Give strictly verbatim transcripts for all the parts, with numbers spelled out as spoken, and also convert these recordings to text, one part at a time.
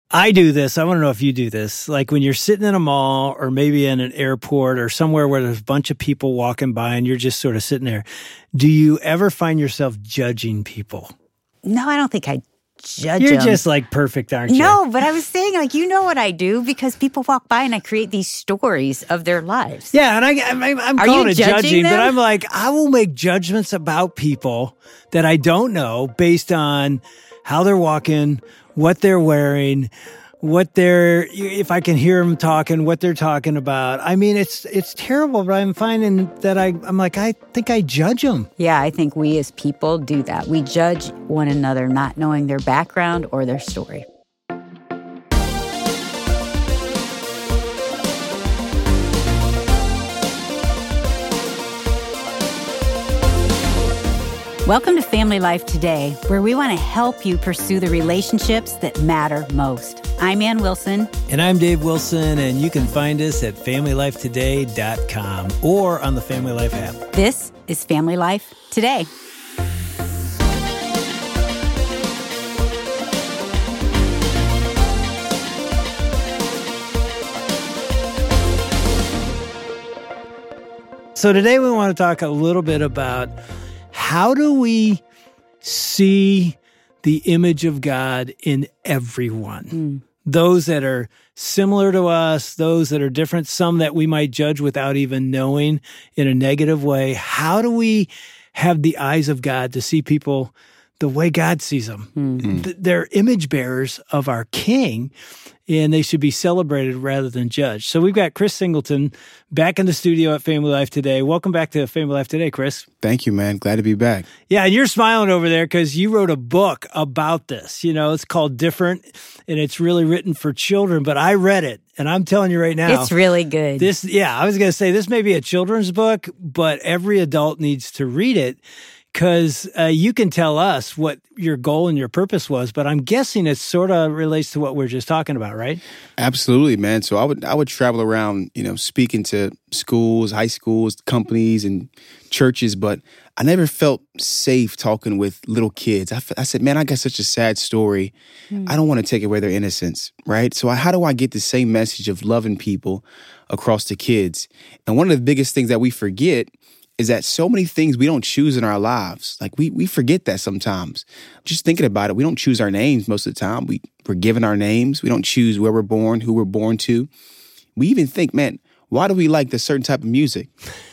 I do this. I want to know if you do this. Like when you're sitting in a mall or maybe in an airport or somewhere where there's a bunch of people walking by and you're just sort of sitting there. Do you ever find yourself judging people? No, I don't think I judge You're them. just like perfect, aren't you? No, but I was saying, like, you know what I do because people walk by and I create these stories of their lives. Yeah, and I, I'm, I'm Are calling you it judging judging, them? but I'm like, I will make judgments about people that I don't know based on how they're walking, what they're wearing, what they're, if I can hear them talking, what they're talking about. I mean, it's it's terrible, but I'm finding that I, I'm like, I think I judge them. Yeah, I think we as people do that. We judge one another not knowing their background or their story. Welcome to Family Life Today, where we want to help you pursue the relationships that matter most. I'm Ann Wilson. And I'm Dave Wilson, and you can find us at family life today dot com or on the Family Life app. This is Family Life Today. So today we want to talk a little bit about how do we see the image of God in everyone? Mm. Those that are similar to us, those that are different, some that we might judge without even knowing in a negative way. How do we have the eyes of God to see people the way God sees them? Mm. Th- they're image bearers of our King, and they should be celebrated rather than judged. So we've got Chris Singleton back in the studio at Family Life Today. Welcome back to Family Life Today, Chris. Thank you, man. Glad to be back. Yeah, and you're smiling over there because you wrote a book about this. You know, it's called Different, and it's really written for children, but I read it, and I'm telling you right now. It's really good. This, yeah, I was going to say this may be a children's book, but every adult needs to read it. Because uh, you can tell us what your goal and your purpose was, but I'm guessing it sort of relates to what we're just talking about, right? Absolutely, man. So I would I would travel around, you know, speaking to schools, high schools, companies, and churches, but I never felt safe talking with little kids. I, f- I said, man, I got such a sad story. Mm. I don't want to take away their innocence, right? So I, how do I get the same message of loving people across to kids? And one of the biggest things that we forget is that so many things we don't choose in our lives. Like we we forget that sometimes. Just thinking about it, we don't choose our names most of the time. We, we're given our names. We don't choose where we're born, who we're born to. We even think, man, why do we like this certain type of music?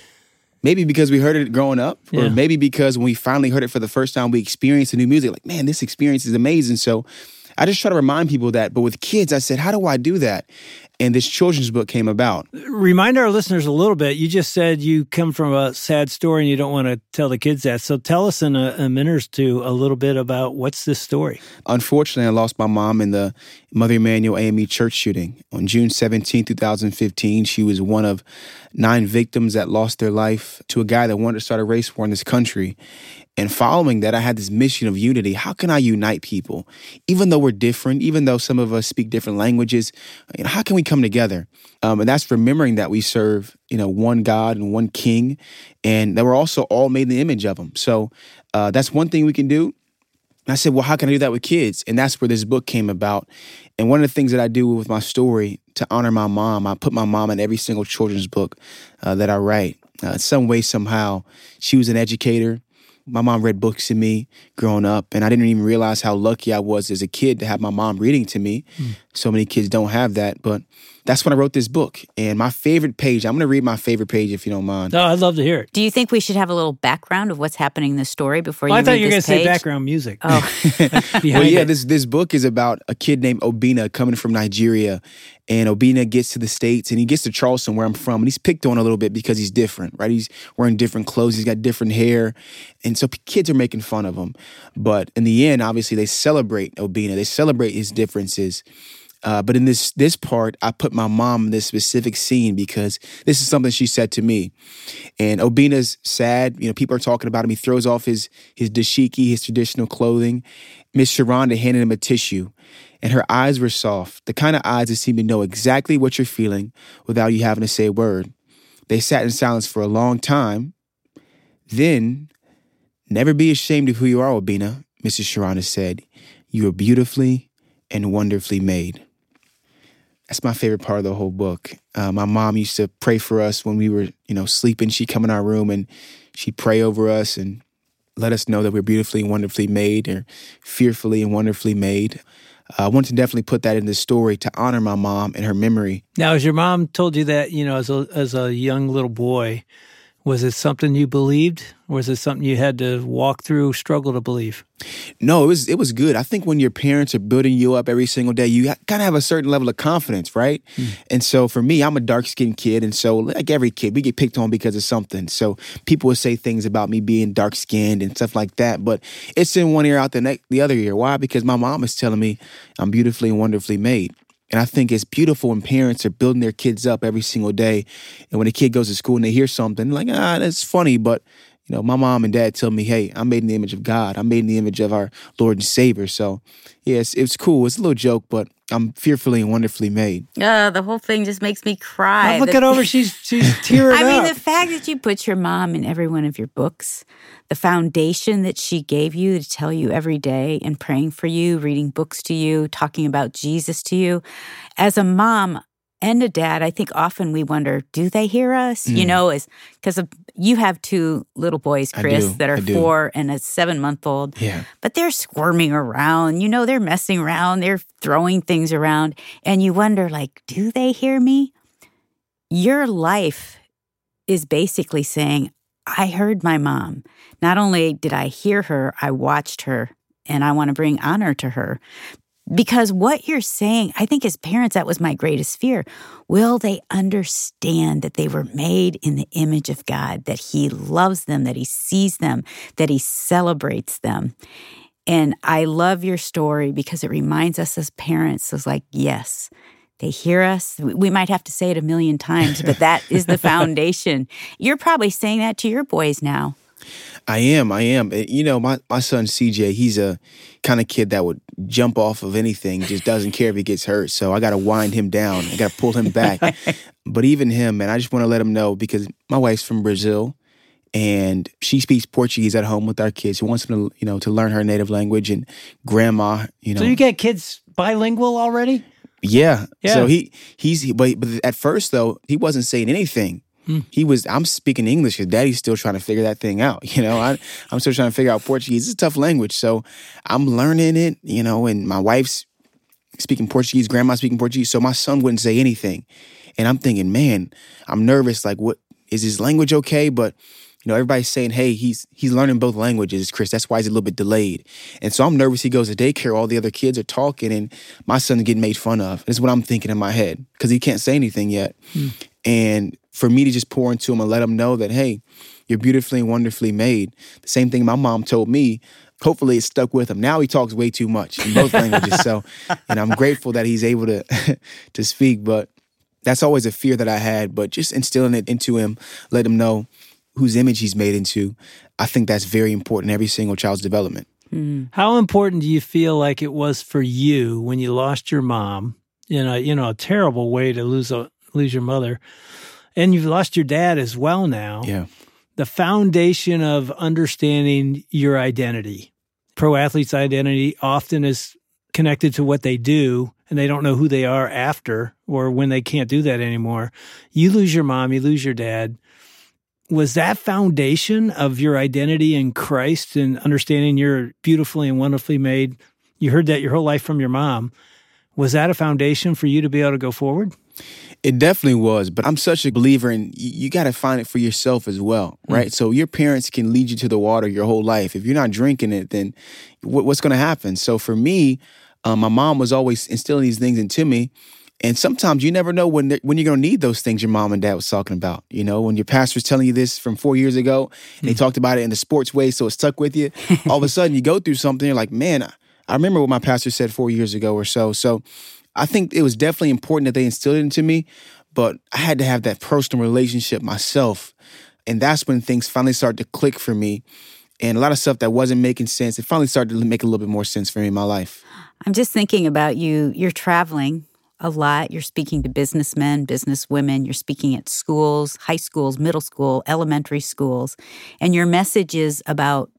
Maybe because we heard it growing up, or yeah. maybe because when we finally heard it for the first time, we experienced the new music. Like, man, this experience is amazing. So I just try to remind people that. But with kids, I said, how do I do that? And this children's book came about. Remind our listeners a little bit. You just said you come from a sad story and you don't want to tell the kids that. So tell us in a, a minute or two a little bit about what's this story. Unfortunately, I lost my mom in the Mother Emanuel A M E church shooting. On June seventeenth, twenty fifteen, she was one of nine victims that lost their life to a guy that wanted to start a race war in this country. And following that, I had this mission of unity. How can I unite people? Even though we're different, even though some of us speak different languages, you know, how can we come together? Um, and that's remembering that we serve, you know, one God and one King, and that we're also all made in the image of him. So uh, that's one thing we can do. And I said, well, how can I do that with kids? And that's where this book came about. And one of the things that I do with my story to honor my mom, I put my mom in every single children's book uh, that I write. Uh, some way, somehow, she was an educator. My mom read books to me growing up, and I didn't even realize how lucky I was as a kid to have my mom reading to me. Mm. So many kids don't have that, but that's when I wrote this book. And my favorite page, I'm going to read my favorite page if you don't mind. No, I'd love to hear it. Do you think we should have a little background of what's happening in the story before well, you I thought read you were going this to say page? background music. Oh. Well, yeah, this, this book is about a kid named Obinna coming from Nigeria. And Obinna gets to the States, and he gets to Charleston, where I'm from, and he's picked on a little bit because he's different, right? He's wearing different clothes. He's got different hair. And so kids are making fun of him. But in the end, obviously, they celebrate Obinna. They celebrate his differences. Uh, but in this this part, I put my mom in this specific scene because this is something she said to me. And Obinna's sad. You know, people are talking about him. He throws off his his dashiki, his traditional clothing. Miss Sharonda handed him a tissue, and her eyes were soft, the kind of eyes that seem to know exactly what you're feeling without you having to say a word. They sat in silence for a long time. Then, never be ashamed of who you are, Obinna, Missus Sharonda said. You are beautifully and wonderfully made. That's my favorite part of the whole book. Uh, my mom used to pray for us when we were, you know, sleeping. She'd come in our room and she'd pray over us and let us know that we're beautifully and wonderfully made, or fearfully and wonderfully made. Uh, I wanted to definitely put that in the story to honor my mom and her memory. Now, as your mom told you that, you know, as a as a young little boy, was it something you believed, or was it something you had to walk through, struggle to believe? No, it was it was good. I think when your parents are building you up every single day, you kind of have a certain level of confidence, right? Mm. And so for me, I'm a dark-skinned kid, and so like every kid, we get picked on because of something. So people would say things about me being dark-skinned and stuff like that, but it's in one ear out the next, the other ear. Why? Because my mom is telling me I'm beautifully and wonderfully made. And I think it's beautiful when parents are building their kids up every single day. And when a kid goes to school and they hear something, like, ah, that's funny. But, you know, my mom and dad tell me, hey, I'm made in the image of God. I'm made in the image of our Lord and Savior. So, yes, it's cool. It's a little joke, but I'm fearfully and wonderfully made. Uh, the whole thing just makes me cry. Now look the, it over. She's, she's tearing I up. I mean, the fact that you put your mom in every one of your books, the foundation that she gave you to tell you every day and praying for you, reading books to you, talking about Jesus to you. As a mom and a dad, I think often we wonder, do they hear us? Mm. You know, is because you have two little boys, Chris, that are four and a seven-month-old. Yeah. But they're squirming around. You know, they're messing around. They're throwing things around. And you wonder, like, do they hear me? Your life is basically saying, I heard my mom. Not only did I hear her, I watched her, and I want to bring honor to her. Because what you're saying, I think as parents, that was my greatest fear. Will they understand that they were made in the image of God, that He loves them, that He sees them, that He celebrates them? And I love your story because it reminds us as parents, it's like, yes, they hear us. We might have to say it a million times, but that is the foundation. You're probably saying that to your boys now. I am, I am. You know, my, my son C J, he's a kind of kid that would jump off of anything, just doesn't care if he gets hurt. So I got to wind him down. I got to pull him back. But even him, man, I just want to let him know, because my wife's from Brazil and she speaks Portuguese at home with our kids. She wants them to, you know, to learn her native language, and grandma, you know. So you get kids bilingual already? Yeah. yeah. So he, he's, but, but at first though, he wasn't saying anything. He was, I'm speaking English because daddy's still trying to figure that thing out. You know, I, I'm still trying to figure out Portuguese. It's a tough language. So I'm learning it, you know, and my wife's speaking Portuguese, grandma's speaking Portuguese. So my son wouldn't say anything. And I'm thinking, man, I'm nervous. Like, what, is his language okay? But, you know, everybody's saying, hey, he's he's learning both languages, Chris. That's why he's a little bit delayed. And so I'm nervous. He goes to daycare. All the other kids are talking and my son's getting made fun of. That's what I'm thinking in my head because he can't say anything yet. Hmm. And for me to just pour into him and let him know that, hey, you're beautifully and wonderfully made. The same thing my mom told me. Hopefully it stuck with him. Now he talks way too much in both languages. So, and I'm grateful that he's able to to speak. But that's always a fear that I had. But just instilling it into him, let him know whose image he's made into. I think that's very important in every single child's development. Mm. How important do you feel like it was for you when you lost your mom in a, you know, a terrible way to lose a, lose your mother? And you've lost your dad as well now. Yeah. The foundation of understanding your identity. Pro athletes' identity often is connected to what they do, and they don't know who they are after or when they can't do that anymore. You lose your mom, you lose your dad. Was that foundation of your identity in Christ and understanding you're beautifully and wonderfully made? You heard that your whole life from your mom. Was that a foundation for you to be able to go forward? It definitely was, but I'm such a believer in you, you got to find it for yourself as well, right? Mm. So your parents can lead you to the water your whole life. If you're not drinking it, then what, what's going to happen? So for me, um, my mom was always instilling these things into me. And sometimes you never know when when you're going to need those things your mom and dad was talking about. You know, when your pastor was telling you this from four years ago, and mm. they talked about it in the sports way, so it stuck with you. All of a sudden you go through something, you're like, man, I remember what my pastor said four years ago or so. So I think it was definitely important that they instilled it into me, but I had to have that personal relationship myself. And that's when things finally started to click for me. And a lot of stuff that wasn't making sense, it finally started to make a little bit more sense for me in my life. I'm just thinking about you. You're traveling a lot. You're speaking to businessmen, businesswomen. You're speaking at schools, high schools, middle school, elementary schools. And your message is about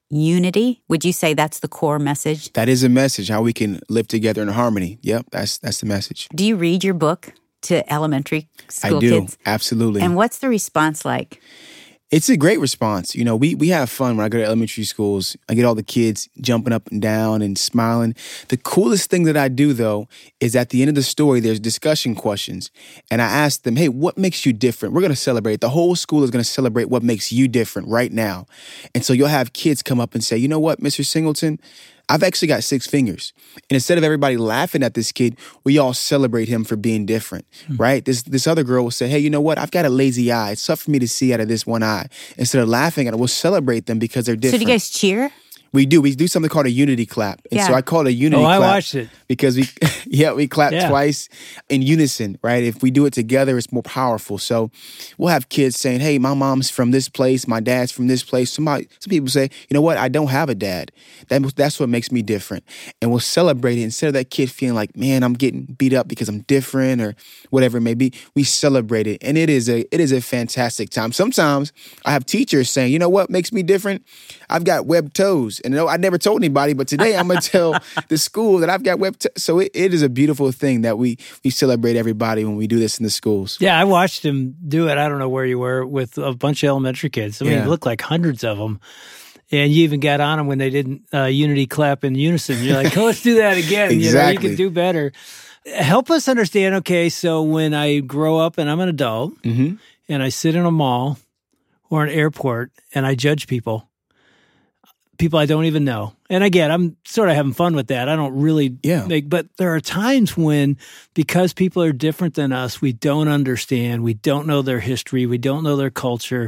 unity. Would you say that's the core message? That is a message, how we can live together in harmony. Yep, that's that's the message. Do you read your book to elementary school I do, kids? Absolutely. And what's the response like? It's a great response. You know, we we have fun when I go to elementary schools. I get all the kids jumping up and down and smiling. The coolest thing that I do, though, is at the end of the story, there's discussion questions. And I ask them, hey, what makes you different? We're going to celebrate. The whole school is going to celebrate what makes you different right now. And so you'll have kids come up and say, you know what, Mister Singleton, I've actually got six fingers. And instead of everybody laughing at this kid, we all celebrate him for being different, mm-hmm. right? This this other girl will say, hey, you know what? I've got a lazy eye. It's tough for me to see out of this one eye. Instead of laughing at it, we'll celebrate them because they're different. So do you guys cheer? We do. We do something called a unity clap. And yeah. so I call it a unity oh, clap. I watched it. Because we, yeah, we clap yeah. twice in unison, right? If we do it together, it's more powerful. So we'll have kids saying, hey, my mom's from this place, my dad's from this place. Somebody, some people say, you know what? I don't have a dad. That, that's what makes me different. And we'll celebrate it. Instead of that kid feeling like, man, I'm getting beat up because I'm different or whatever it may be, we celebrate it. And it is a it is a fantastic time. Sometimes I have teachers saying, you know what makes me different? I've got webbed toes. And I never told anybody, but today I'm going to tell the school that I've got webbed toes. So it, it is a beautiful thing that we we celebrate everybody when we do this in the schools. Yeah, I watched him do it. I don't know where you were with a bunch of elementary kids. I mean, yeah. it looked like hundreds of them. And you even got on them when they didn't uh, unity clap in unison. You're like, oh, let's do that again. Exactly. You know, you can do better. Help us understand, okay, so when I grow up and I'm an adult mm-hmm. and I sit in a mall or an airport and I judge people, people I don't even know. And again, I'm sort of having fun with that. I don't really yeah. make, but there are times when, because people are different than us, we don't understand, we don't know their history, we don't know their culture,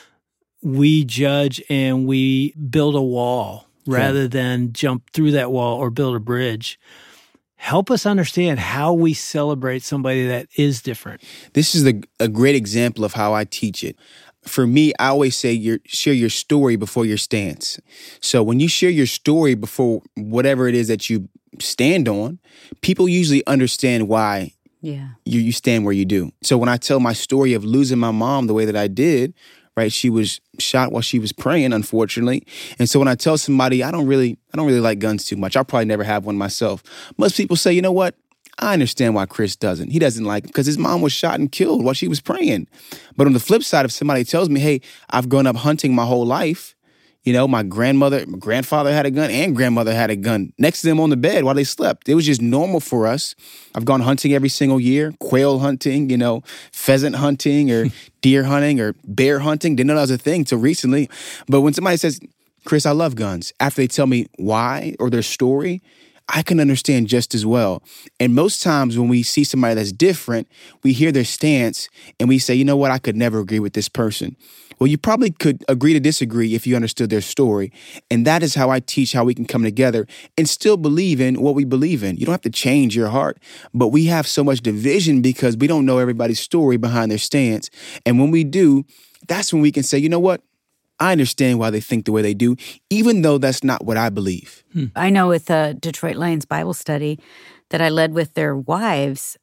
we judge and we build a wall rather yeah. than jump through that wall or build a bridge. Help us understand how we celebrate somebody that is different. This is the, a great example of how I teach it. For me, I always say your, share your story before your stance. So when you share your story before whatever it is that you stand on, people usually understand why yeah. you, you stand where you do. So when I tell my story of losing my mom the way that I did, right, she was shot while she was praying, unfortunately. And so when I tell somebody, I don't really, I don't really like guns too much. I'll probably never have one myself. Most people say, you know what? I understand why Chris doesn't. He doesn't like it because his mom was shot and killed while she was praying. But on the flip side, if somebody tells me, hey, I've grown up hunting my whole life, you know, my grandmother, my grandfather had a gun and grandmother had a gun next to them on the bed while they slept. It was just normal for us. I've gone hunting every single year, quail hunting, you know, pheasant hunting or deer hunting or bear hunting. Didn't know that was a thing till recently. But when somebody says, Chris, I love guns, after they tell me why or their story, I can understand just as well. And most times when we see somebody that's different, we hear their stance and we say, you know what, I could never agree with this person. Well, you probably could agree to disagree if you understood their story. And that is how I teach how we can come together and still believe in what we believe in. You don't have to change your heart, but we have so much division because we don't know everybody's story behind their stance. And when we do, that's when we can say, you know what? I understand why they think the way they do, even though that's not what I believe. Hmm. I know with the Detroit Lions Bible study that I led with their wives,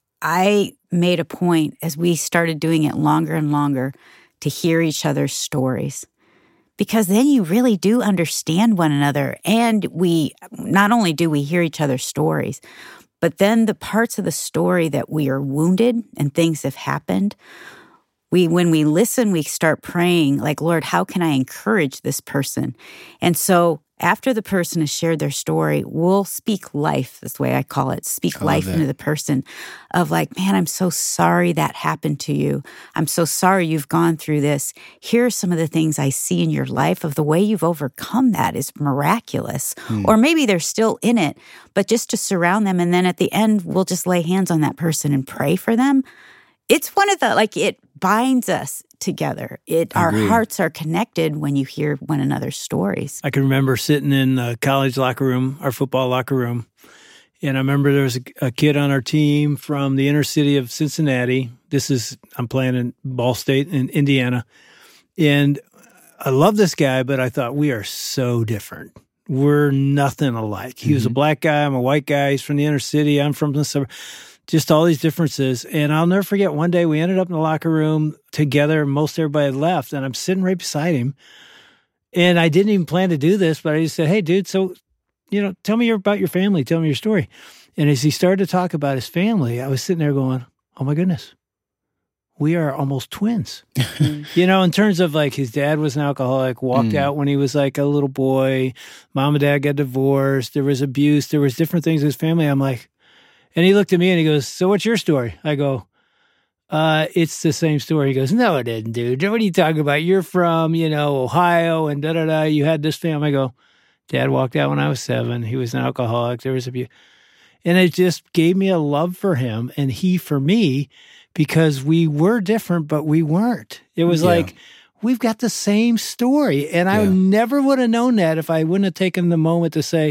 I made a point as we started doing it longer and longer to hear each other's stories. Because then you really do understand one another. And we, not only do we hear each other's stories, but then the parts of the story that we are wounded and things have happened, We, when we listen, we start praying like, Lord, how can I encourage this person? And so after the person has shared their story, we'll speak life, that's the way I call it, speak life into the person of like, man, I'm so sorry that happened to you. I'm so sorry you've gone through this. Here are some of the things I see in your life of the way you've overcome that is miraculous. Hmm. Or maybe they're still in it, but just to surround them. And then at the end, we'll just lay hands on that person and pray for them. It's one of the, like, it binds us together. It Our hearts are connected when you hear one another's stories. I can remember sitting in the college locker room, our football locker room, and I remember there was a, a kid on our team from the inner city of Cincinnati. This is, I'm playing in Ball State in Indiana. And I love this guy, but I thought, we are so different. We're nothing alike. He mm-hmm. was a black guy. I'm a white guy. He's from the inner city. I'm from the suburb. Just all these differences. And I'll never forget, one day we ended up in the locker room together. Most everybody had left, and I'm sitting right beside him. And I didn't even plan to do this, but I just said, hey, dude, so, you know, tell me about your family. Tell me your story. And as he started to talk about his family, I was sitting there going, oh, my goodness, we are almost twins. You know, in terms of like his dad was an alcoholic, walked mm. out when he was like a little boy. Mom and dad got divorced. There was abuse. There was different things in his family. I'm like, and he looked at me and he goes, so what's your story? I go, Uh, it's the same story. He goes, no, it isn't, dude. What are you talking about? You're from, you know, Ohio and da-da-da. You had this family. I go, Dad walked out when I was seven. He was an alcoholic. There was abuse. And it just gave me a love for him and he for me because we were different, but we weren't. It was yeah. like, we've got the same story. And I yeah. never would have known that if I wouldn't have taken the moment to say,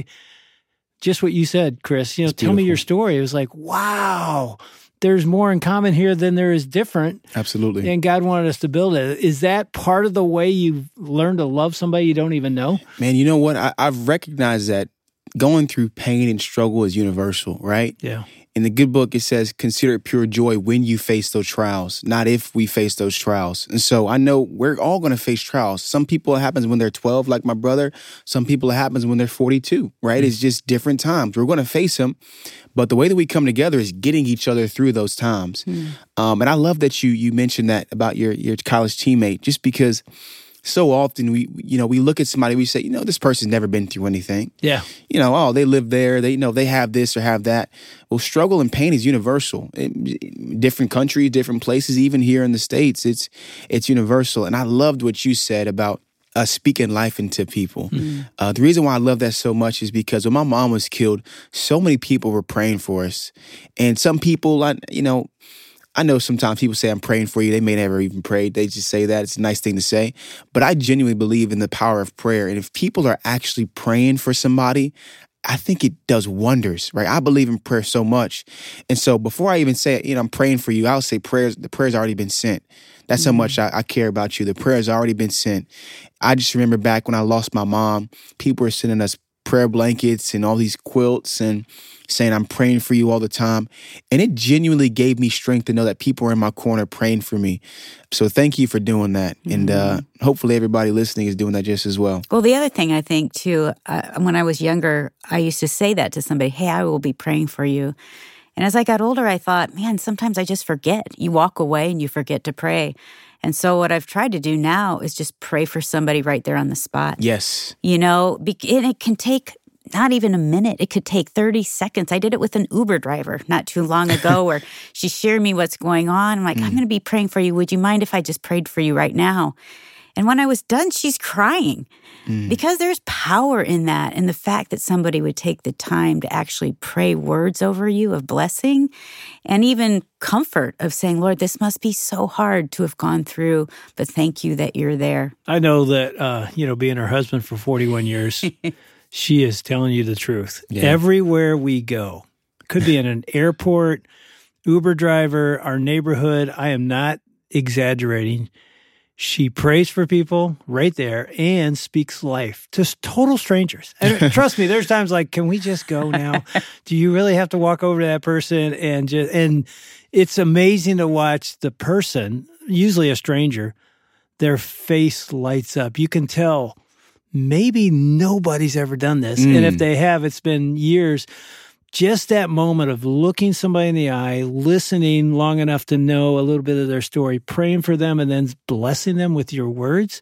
just what you said, Chris, you know, it's tell beautiful. me your story. It was like, wow. There's more in common here than there is different. Absolutely. And God wanted us to build it. Is that part of the way you learn to love somebody you don't even know? Man, you know what? I, I've recognized that going through pain and struggle is universal, right? Yeah. In the good book, it says, consider it pure joy when you face those trials, not if we face those trials. And so I know we're all going to face trials. Some people it happens when they're twelve, like my brother. Some people it happens when they're forty-two, right? Mm-hmm. It's just different times. We're going to face them. But the way that we come together is getting each other through those times. Mm-hmm. Um, and I love that you you mentioned that about your, your college teammate, just because so often we, you know, we look at somebody, we say, you know, this person's never been through anything. Yeah. You know, oh, they live there. They, you know, they have this or have that. Well, struggle and pain is universal. It, different countries, different places, even here in the States, it's it's universal. And I loved what you said about uh, speaking life into people. Mm-hmm. Uh, the reason why I love that so much is because when my mom was killed, so many people were praying for us. And some people, I, you know, I know sometimes people say, I'm praying for you. They may never even pray. They just say that. It's a nice thing to say. But I genuinely believe in the power of prayer. And if people are actually praying for somebody, I think it does wonders, right? I believe in prayer so much. And so before I even say, you know, I'm praying for you, I'll say prayers. The prayer's already been sent. That's mm-hmm. how much I, I care about you. The prayer's already been sent. I just remember back when I lost my mom, people were sending us prayer blankets and all these quilts and saying, I'm praying for you all the time. And it genuinely gave me strength to know that people are in my corner praying for me. So thank you for doing that. Mm-hmm. And uh, hopefully everybody listening is doing that just as well. Well, the other thing I think too, uh, when I was younger, I used to say that to somebody, hey, I will be praying for you. And as I got older, I thought, man, sometimes I just forget. You walk away and you forget to pray. And so what I've tried to do now is just pray for somebody right there on the spot. Yes. You know, and it can take not even a minute. It could take thirty seconds. I did it with an Uber driver not too long ago where she shared me what's going on. I'm like, mm. I'm going to be praying for you. Would you mind if I just prayed for you right now? And when I was done, she's crying mm. because there's power in that. And the fact that somebody would take the time to actually pray words over you of blessing and even comfort of saying, Lord, this must be so hard to have gone through, but thank you that you're there. I know that, uh, you know, being her husband for forty-one years, she is telling you the truth. Yeah. Everywhere we go, could be in an airport, Uber driver, our neighborhood, I am not exaggerating. She prays for people right there and speaks life to total strangers. And trust me, there's times like, can we just go now? Do you really have to walk over to that person? And just, and it's amazing to watch the person, usually a stranger, their face lights up. You can tell maybe nobody's ever done this. Mm. And if they have, it's been years. Just that moment of looking somebody in the eye, listening long enough to know a little bit of their story, praying for them, and then blessing them with your words,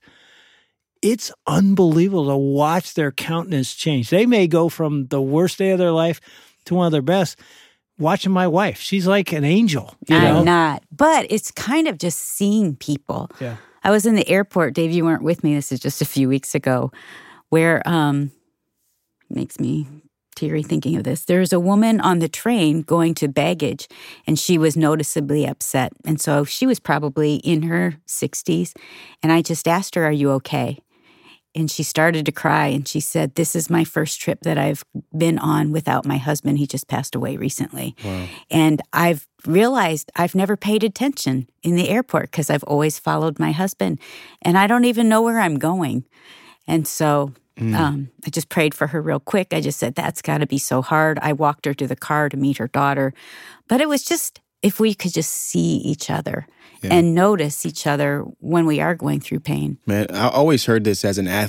it's unbelievable to watch their countenance change. They may go from the worst day of their life to one of their best. Watching my wife, she's like an angel. You know? I'm not, but it's kind of just seeing people. Yeah. I was in the airport, Dave, you weren't with me, this is just a few weeks ago, where um makes me teary thinking of this. There's a woman on the train going to baggage, and she was noticeably upset. And so she was probably in her sixties. And I just asked her, are you okay? And she started to cry, and she said, this is my first trip that I've been on without my husband. He just passed away recently. Wow. And I've realized I've never paid attention in the airport because I've always followed my husband. And I don't even know where I'm going. And so Mm. Um, I just prayed for her real quick. I just said, that's got to be so hard. I walked her to the car to meet her daughter. But it was just, if we could just see each other yeah. and notice each other when we are going through pain. Man, I always heard this as an athlete.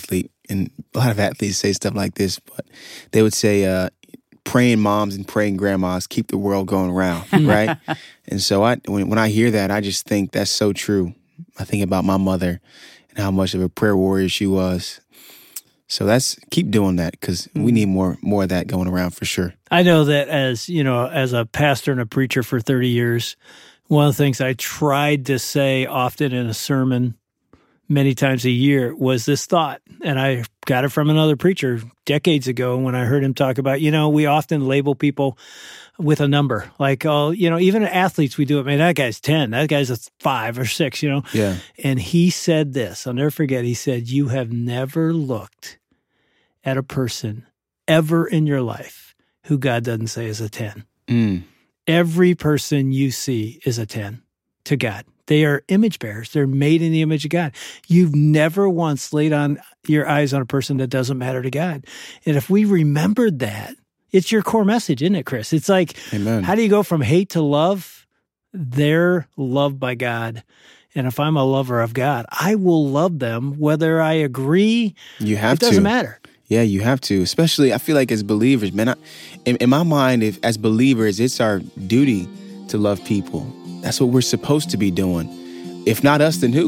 and a lot of athletes say stuff like this, but they would say, uh, praying moms and praying grandmas keep the world going round, right? And so I, when, when I hear that, I just think that's so true. I think about my mother and how much of a prayer warrior she was. So that's keep doing that, because we need more more of that going around for sure. I know that as, you know, as a pastor and a preacher for thirty years, one of the things I tried to say often in a sermon many times a year was this thought. And I got it from another preacher decades ago when I heard him talk about, you know, we often label people with a number. Like, oh, you know, even athletes, we do it. Man, that guy's ten. That guy's a five or six, you know? Yeah. And he said this, I'll never forget. He said, you have never looked at a person ever in your life who God doesn't say is a ten. Mm. Every person you see is a ten to God. They are image bearers. They're made in the image of God. You've never once laid on your eyes on a person that doesn't matter to God. And if we remembered that, it's your core message, isn't it, Chris? It's like, Amen. How do you go from hate to love? They're loved by God. And if I'm a lover of God, I will love them whether I agree. You have to. It doesn't matter. Yeah, you have to. Especially, I feel like as believers, man, I, in, in my mind, if as believers, it's our duty to love people. That's what we're supposed to be doing. If not us, then who?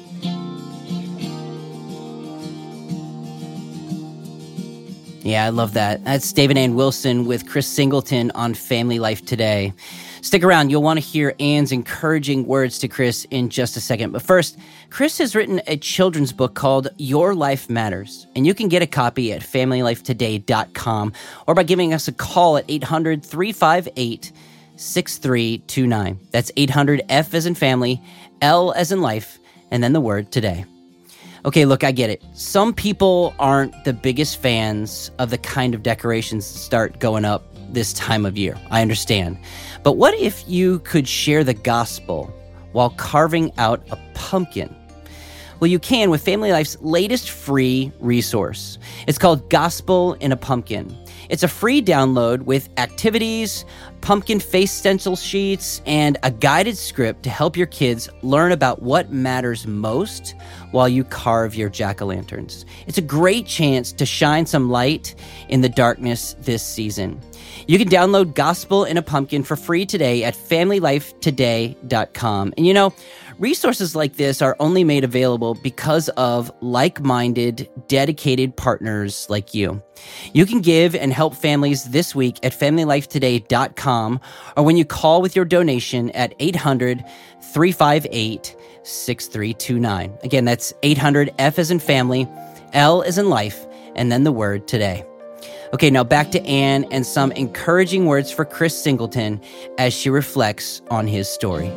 Yeah, I love that. That's David Ann Wilson with Chris Singleton on Family Life Today. Stick around. You'll want to hear Ann's encouraging words to Chris in just a second. But first, Chris has written a children's book called Your Life Matters, and you can get a copy at family life today dot com or by giving us a call at eight hundred, three five eight, six three two nine. That's eight hundred, F as in family, L as in life, and then the word today. Okay, look, I get it. Some people aren't the biggest fans of the kind of decorations that start going up this time of year. I understand. But what if you could share the gospel while carving out a pumpkin? Well, you can with Family Life's latest free resource. It's called Gospel in a Pumpkin. It's a free download with activities, pumpkin face stencil sheets, and a guided script to help your kids learn about what matters most while you carve your jack-o'-lanterns. It's a great chance to shine some light in the darkness this season. You can download Gospel in a Pumpkin for free today at family life today dot com. And you know, resources like this are only made available because of like-minded, dedicated partners like you. You can give and help families this week at family life today dot com or when you call with your donation at eight hundred, three five eight, six three two nine. Again, that's eight hundred, F as in family, L as in life, and then the word today. Okay, now back to Ann and some encouraging words for Chris Singleton as she reflects on his story.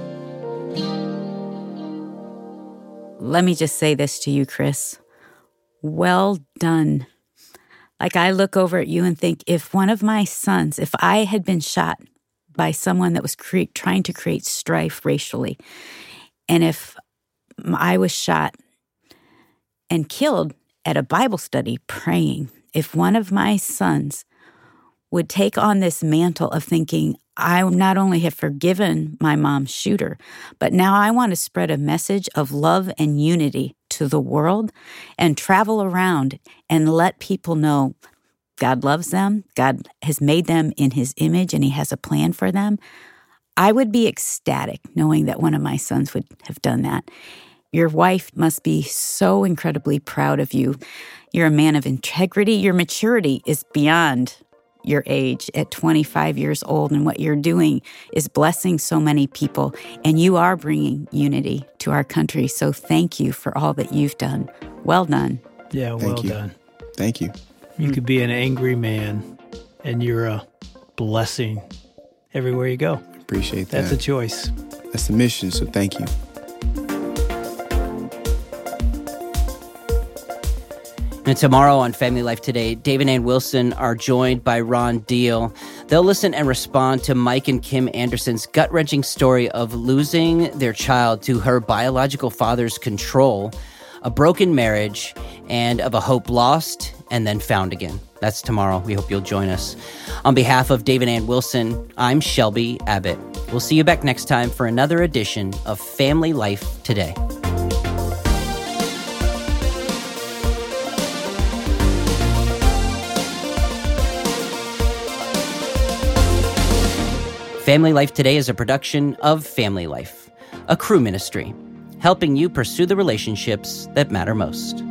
Let me just say this to you, Chris. Well done. Like, I look over at you and think, if one of my sons, if I had been shot by someone that was cre- trying to create strife racially, and if I was shot and killed at a Bible study praying, if one of my sons would take on this mantle of thinking, I not only have forgiven my mom's shooter, but now I want to spread a message of love and unity to the world and travel around and let people know God loves them, God has made them in his image, and he has a plan for them. I would be ecstatic knowing that one of my sons would have done that. Your wife must be so incredibly proud of you. You're a man of integrity. Your maturity is beyond your age at twenty-five years old, and what you're doing is blessing so many people, and you are bringing unity to our country. So thank you for all that you've done. Well done. Yeah, well Thank you. done. Thank you. You could be an angry man, and you're a blessing everywhere you go. Appreciate that. That's a choice. That's the mission, so thank you. And tomorrow on Family Life Today, David and Ann Wilson are joined by Ron Deal. They'll listen and respond to Mike and Kim Anderson's gut-wrenching story of losing their child to her biological father's control, a broken marriage, and of a hope lost and then found again. That's tomorrow. We hope you'll join us. On behalf of David and Ann Wilson, I'm Shelby Abbott. We'll see you back next time for another edition of Family Life Today. Family Life Today is a production of Family Life, a Cru ministry, helping you pursue the relationships that matter most.